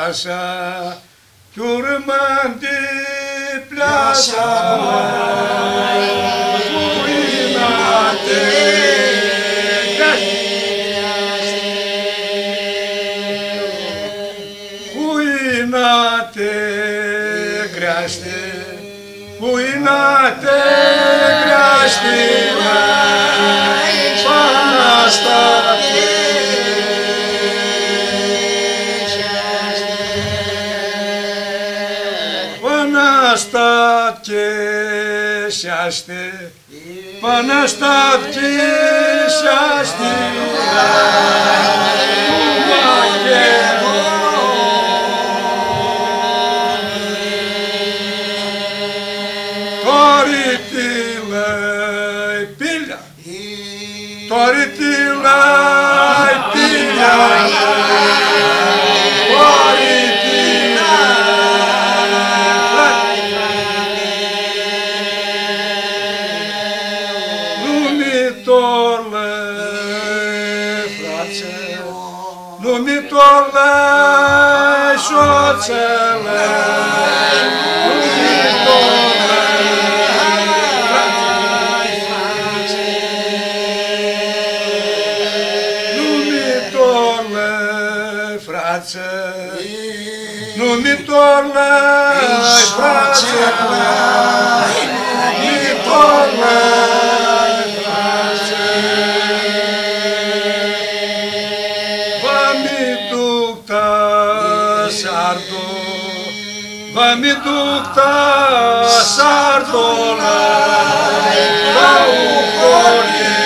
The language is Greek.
plasa, κι urmăm de plasa mai, cuinate, cuinate, graște, cuinate, graște, panastate. Παναστάτηκε σιάστε, Παναστάτηκε σιάστε, Τώρα τι λέει πίλια, τώρα τι λέει πίλια, Numitorle șoțele, numitorle frațe, numitorle frațele, numitorle va-mi duc ta sardola, la ucorie.